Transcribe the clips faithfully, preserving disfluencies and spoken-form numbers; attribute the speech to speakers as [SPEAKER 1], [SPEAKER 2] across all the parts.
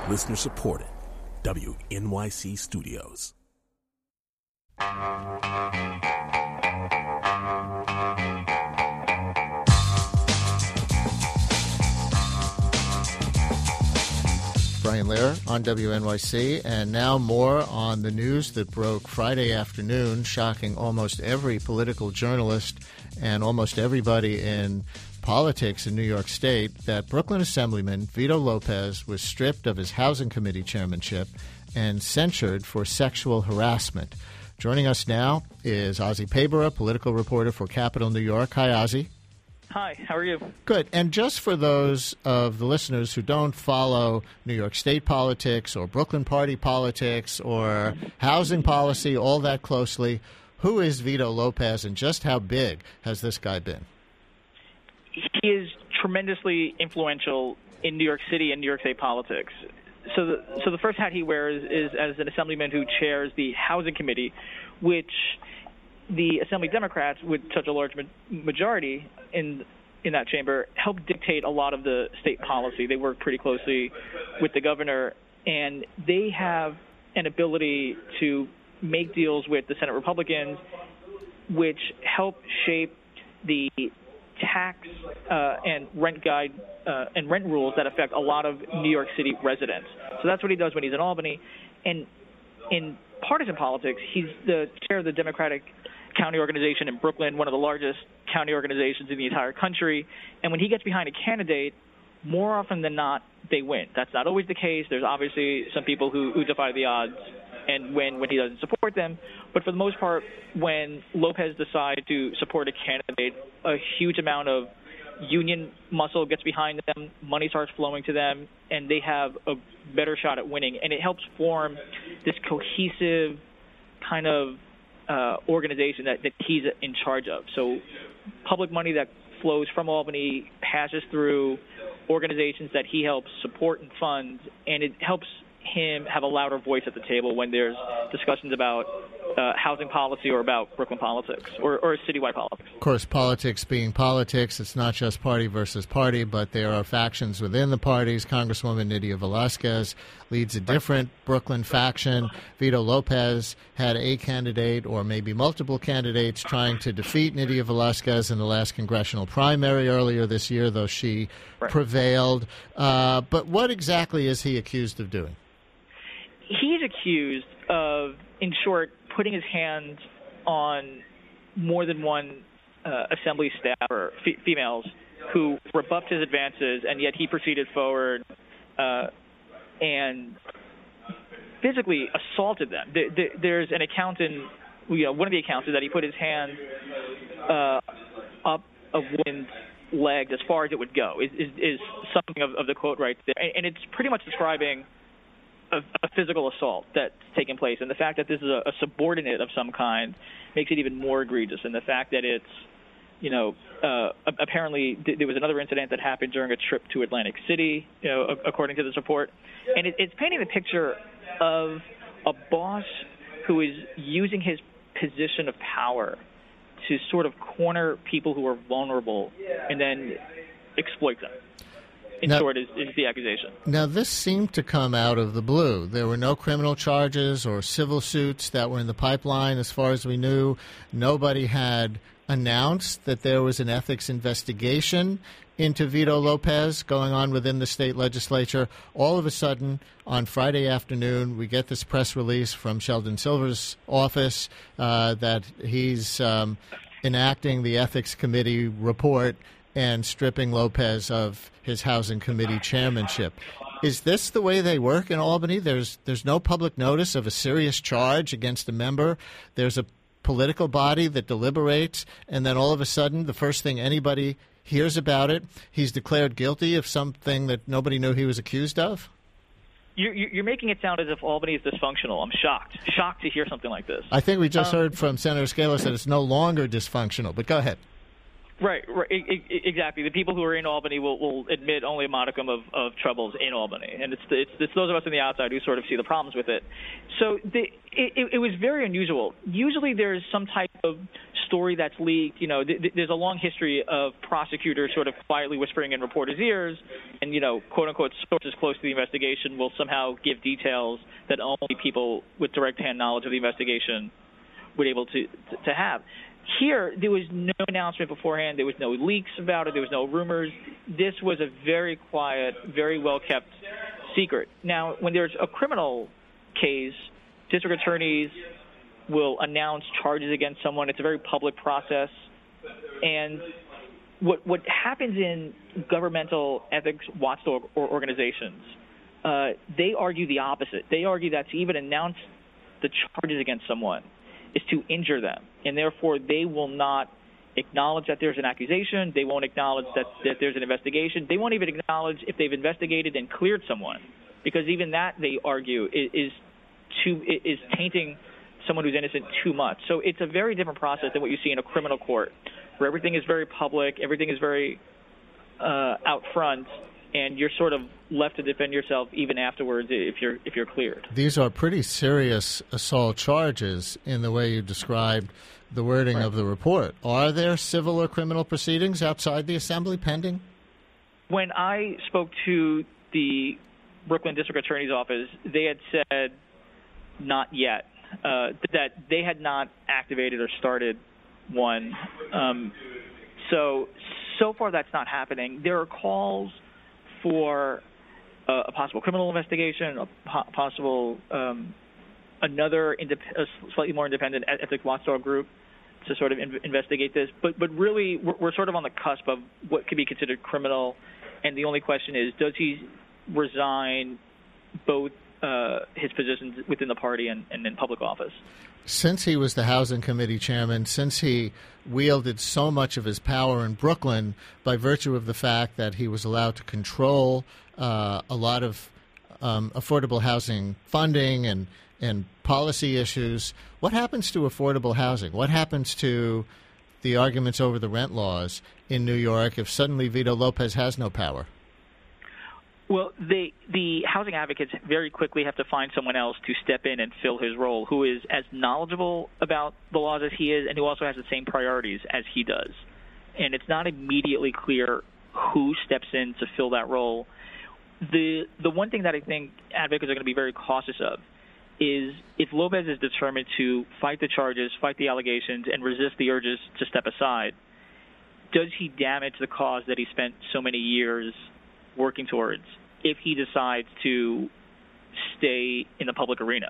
[SPEAKER 1] Listener supported. W N Y C Studios.
[SPEAKER 2] Brian Lehrer on W N Y C, and now more on the news that broke Friday afternoon, shocking almost every political journalist and almost everybody in politics in New York State, that Brooklyn Assemblyman Vito Lopez was stripped of his Housing Committee chairmanship and censured for sexual harassment. Joining us now is Ozzy Pabera, political reporter for Capital New York. Hi, Ozzy.
[SPEAKER 3] Hi, how are you?
[SPEAKER 2] Good. And just for those of the listeners who don't follow New York State politics or Brooklyn Party politics or housing policy all that closely, who is Vito Lopez and just how big has this guy been?
[SPEAKER 3] He is tremendously influential in New York City and New York State politics. So the, so the first hat he wears is as an assemblyman who chairs the Housing Committee, which the Assembly Democrats, with such a large ma- majority in in that chamber, help dictate a lot of the state policy. They work pretty closely with the governor, and they have an ability to make deals with the Senate Republicans, which help shape the tax uh, and rent guide uh, and rent rules that affect a lot of New York City residents. So that's what he does when he's in Albany. And in partisan politics, he's the chair of the Democratic County organization in Brooklyn, one of the largest county organizations in the entire country. And when he gets behind a candidate, more often than not, they win. That's not always the case. There's obviously some people who, who defy the odds and win when he doesn't support them. But for the most part, when Lopez decides to support a candidate, a huge amount of union muscle gets behind them, money starts flowing to them, and they have a better shot at winning. And it helps form this cohesive kind of uh, organization that, that he's in charge of. So public money that flows from Albany passes through organizations that he helps support and fund, and it helps him have a louder voice at the table when there's discussions about uh, housing policy or about Brooklyn politics or, or citywide politics.
[SPEAKER 2] Of course, politics being politics, it's not just party versus party, but there are factions within the parties. Congresswoman Nydia Velázquez leads a different Brooklyn faction. Vito Lopez had a candidate or maybe multiple candidates trying to defeat Nydia Velázquez in the last congressional primary earlier this year, though she right. prevailed. Uh, but what exactly is he accused of doing?
[SPEAKER 3] He's accused of, in short, putting his hands on more than one uh, assembly staff or f- females who rebuffed his advances, and yet he proceeded forward uh, and physically assaulted them. There, there, there's an account in, you know, one of the accounts is that he put his hand uh, up a woman's legs as far as it would go, is, is, is something of, of the quote right there. And, and it's pretty much describing A, a physical assault that's taken place, and the fact that this is a, a subordinate of some kind makes it even more egregious. And the fact that it's, you know, uh, apparently th- there was another incident that happened during a trip to Atlantic City, you know, a- according to this report, and it, it's painting the picture of a boss who is using his position of power to sort of corner people who are vulnerable and then exploit them. In
[SPEAKER 2] now,
[SPEAKER 3] short, is, is the accusation.
[SPEAKER 2] Now, this seemed to come out of the blue. There were no criminal charges or civil suits that were in the pipeline. As far as we knew, nobody had announced that there was an ethics investigation into Vito Lopez going on within the state legislature. All of a sudden, on Friday afternoon, we get this press release from Sheldon Silver's office uh, that he's um, enacting the ethics committee report and stripping Lopez of his Housing Committee chairmanship. Is this the way they work in Albany? There's there's no public notice of a serious charge against a member. There's a political body that deliberates, and then all of a sudden, the first thing anybody hears about it, he's declared guilty of something that nobody knew he was accused of?
[SPEAKER 3] You're, you're making it sound as if Albany is dysfunctional. I'm shocked. Shocked to hear something like this.
[SPEAKER 2] I think we just
[SPEAKER 3] um,
[SPEAKER 2] heard from Senator Scalia that it's no longer dysfunctional, but go ahead.
[SPEAKER 3] Right, right, exactly. The people who are in Albany will, will admit only a modicum of, of troubles in Albany, and it's, it's it's those of us on the outside who sort of see the problems with it. So the, it, it was very unusual. Usually there's some type of story that's leaked, you know, th- th- there's a long history of prosecutors sort of quietly whispering in reporters' ears, and, you know, quote-unquote sources close to the investigation will somehow give details that only people with direct-hand knowledge of the investigation would be able to, to have. Here, there was no announcement beforehand. There was no leaks about it. There was no rumors. This was a very quiet, very well-kept secret. Now, when there's a criminal case, district attorneys will announce charges against someone. It's a very public process. And what what happens in governmental ethics watchdog organizations, uh, they argue the opposite. They argue that to even announce the charges against someone is to injure them, and therefore they will not acknowledge that there's an accusation. They won't acknowledge that, that there's an investigation. They won't even acknowledge if they've investigated and cleared someone, because even that, they argue, is, is too is tainting someone who's innocent too much. So it's a very different process than what you see in a criminal court, where everything is very public, everything is very uh, out front, and you're sort of left to defend yourself even afterwards if you're if you're cleared.
[SPEAKER 2] These are pretty serious assault charges in the way you described the wording right. of the report. Are there civil or criminal proceedings outside the assembly pending?
[SPEAKER 3] When I spoke to the Brooklyn District Attorney's Office, they had said not yet, uh, that they had not activated or started one. Um, so, so far that's not happening. There are calls for uh, a possible criminal investigation, a po- possible um, another indep- a slightly more independent ethics watchdog group to sort of in- investigate this. But but really, we're, we're sort of on the cusp of what could be considered criminal, and the only question is, does he resign both uh, his positions within the party and, and in public office?
[SPEAKER 2] Since he was the Housing Committee chairman, since he wielded so much of his power in Brooklyn by virtue of the fact that he was allowed to control uh, a lot of um, affordable housing funding and, and policy issues, what happens to affordable housing? What happens to the arguments over the rent laws in New York if suddenly Vito Lopez has no power?
[SPEAKER 3] Well, they, the housing advocates very quickly have to find someone else to step in and fill his role, who is as knowledgeable about the laws as he is and who also has the same priorities as he does. And it's not immediately clear who steps in to fill that role. The the one thing that I think advocates are going to be very cautious of is if Lopez is determined to fight the charges, fight the allegations, and resist the urges to step aside, does he damage the cause that he spent so many years working towards if he decides to stay in the public arena?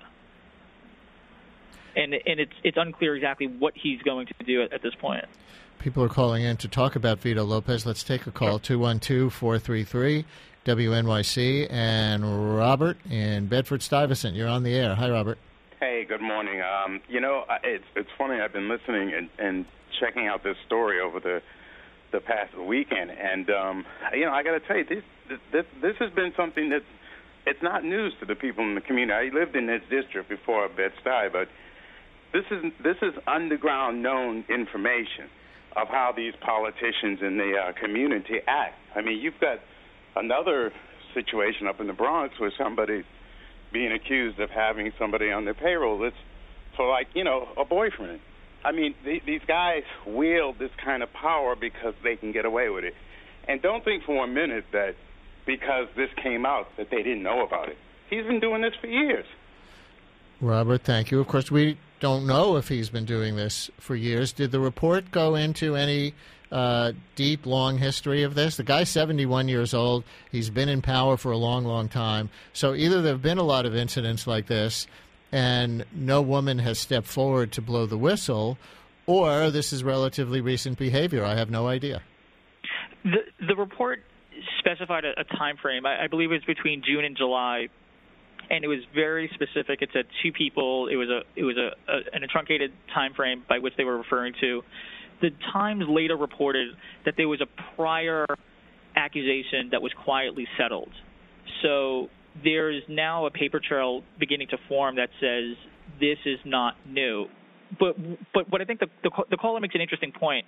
[SPEAKER 3] And and it's it's unclear exactly what he's going to do at, at this point.
[SPEAKER 2] People are calling in to talk about Vito Lopez. Let's take a call, two one two, four three three, W N Y C. And Robert in Bedford-Stuyvesant, you're on the air. Hi, Robert.
[SPEAKER 4] Hey, good morning. Um, you know, it's it's funny. I've been listening and, and checking out this story over the the past weekend, and um, you know, I got to tell you, this, this this has been something that it's not news to the people in the community. I lived in this district before Bed-Stuy, but this is this is underground known information of how these politicians in the uh, community act. I mean, you've got another situation up in the Bronx where somebody's being accused of having somebody on their payroll that's for, like, you know, a boyfriend. I mean, th- these guys wield this kind of power because they can get away with it. And don't think for one minute that because this came out that they didn't know about it. He's been doing this for years.
[SPEAKER 2] Robert, thank you. Of course, we don't know if he's been doing this for years. Did the report go into any uh, deep, long history of this? The guy's seventy-one years old. He's been in power for a long, long time. So either there have been a lot of incidents like this and no woman has stepped forward to blow the whistle, or this is relatively recent behavior. I have no idea.
[SPEAKER 3] The, the report specified a, a time frame. I, I believe it was between June and July, and it was very specific. It said two people. It was a it was a, a an truncated time frame by which they were referring to. The Times later reported that there was a prior accusation that was quietly settled. So there is now a paper trail beginning to form that says this is not new. But but what I think the the, the caller makes an interesting point.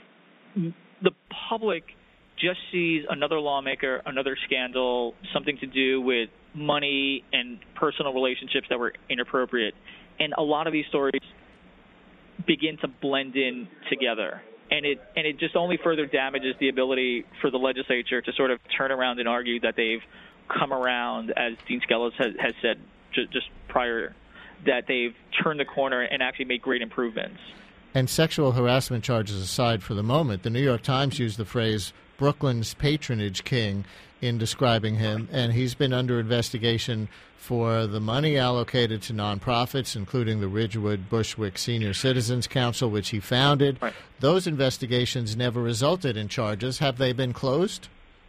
[SPEAKER 3] The public just sees another lawmaker, another scandal, something to do with money and personal relationships that were inappropriate. And a lot of these stories begin to blend in together. And it and it just only further damages the ability for the legislature to sort of turn around and argue that they've come around, as Dean Skelos has, has said ju- just prior, that they've turned the corner and actually made great improvements.
[SPEAKER 2] And sexual harassment charges aside for the moment, the New York Times used the phrase Brooklyn's patronage king in describing him, and he's been under investigation for the money allocated to nonprofits, including the Ridgewood Bushwick Senior Citizens Council, which he founded.
[SPEAKER 3] Right.
[SPEAKER 2] Those investigations never resulted in charges. Have they been closed?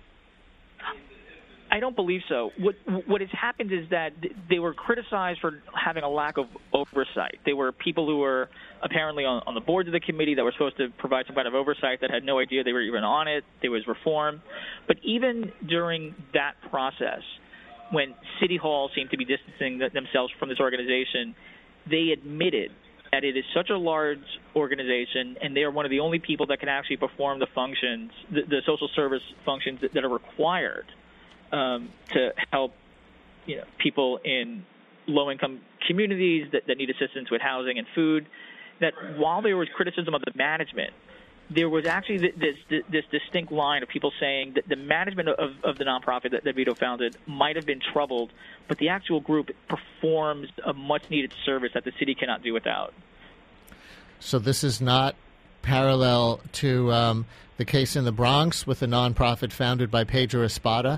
[SPEAKER 3] I don't believe so. What what has happened is that they were criticized for having a lack of oversight. They were people who were apparently on, on the boards of the committee that were supposed to provide some kind of oversight that had no idea they were even on it. There was reform. But even during that process, when City Hall seemed to be distancing themselves from this organization, they admitted that it is such a large organization, and they are one of the only people that can actually perform the functions, the, the social service functions that, that are required um, to help, you know, people in low-income communities that, that need assistance with housing and food. That while there was criticism of the management, there was actually this, this, this distinct line of people saying that the management of, of the nonprofit that, that Vito founded might have been troubled, but the actual group performs a much-needed service that the city cannot do without.
[SPEAKER 2] So this is not parallel to um, the case in the Bronx with a nonprofit founded by Pedro Espada?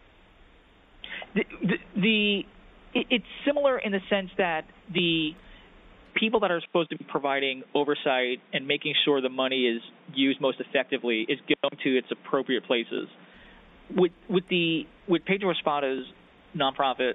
[SPEAKER 3] The, the, the it, it's similar in the sense that the people that are supposed to be providing oversight and making sure the money is used most effectively is going to its appropriate places. With with the with Pedro Espada's nonprofit,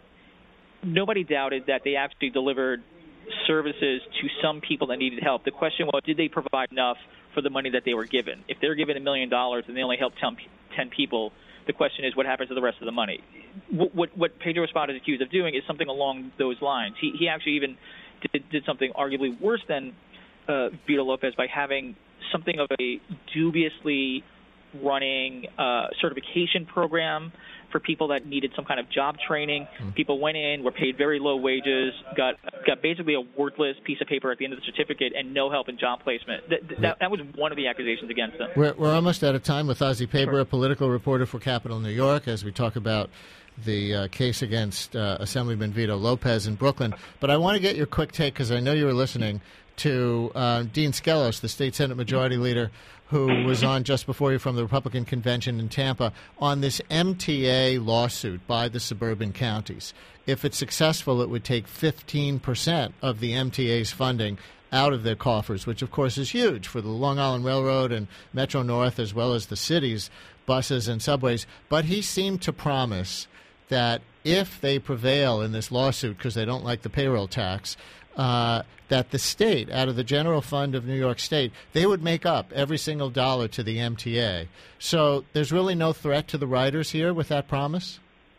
[SPEAKER 3] nobody doubted that they actually delivered services to some people that needed help. The question was, did they provide enough for the money that they were given? If they're given a million dollars and they only helped ten, ten people, the question is, what happens to the rest of the money? What, what, what Pedro Espada is accused of doing is something along those lines. He, he actually even did, did something arguably worse than uh, Vito Lopez by having something of a dubiously running uh, certification program for people that needed some kind of job training. Mm. People went in, were paid very low wages, got got basically a worthless piece of paper at the end of the certificate, and no help in job placement. That, that, that was one of the accusations against them.
[SPEAKER 2] We're, we're almost out of time with Ozzie Paber, sure. a political reporter for Capital New York, as we talk about the uh, case against uh, Assemblyman Vito Lopez in Brooklyn. But I want to get your quick take, because I know you were listening to uh, Dean Skelos, the state Senate Majority Leader, who was on just before you from the Republican convention in Tampa, on this M T A lawsuit by the suburban counties. If it's successful, it would take fifteen percent of the M T A's funding out of their coffers, which, of course, is huge for the Long Island Railroad and Metro North, as well as the city's buses and subways. But he seemed to promise that if they prevail in this lawsuit, because they don't like the payroll tax, uh, that the state, out of the general fund of New York State, they would make up every single dollar to the M T A. So there's really no threat to the riders here with that promise?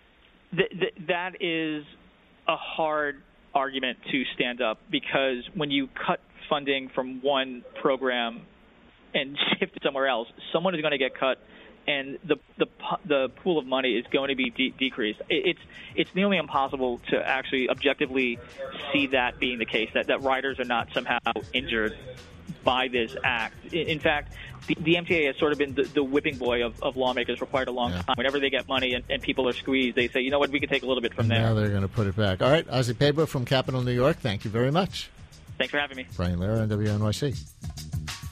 [SPEAKER 3] Th- th- that is a hard argument to stand up, because when you cut funding from one program and shift it somewhere else, someone is going to get cut, and the the the pool of money is going to be de- decreased. It's it's nearly impossible to actually objectively see that being the case, that, that riders are not somehow injured by this act. In fact, the, the M T A has sort of been the, the whipping boy of, of lawmakers for quite a long yeah. time. Whenever they get money and, and people are squeezed, they say, you know what, we can take a little bit from
[SPEAKER 2] and
[SPEAKER 3] there.
[SPEAKER 2] Now they're going to put it back. All right, Ozzie Paber from Capital New York, thank you very much.
[SPEAKER 3] Thanks for having me.
[SPEAKER 2] Brian Lehrer on W N Y C.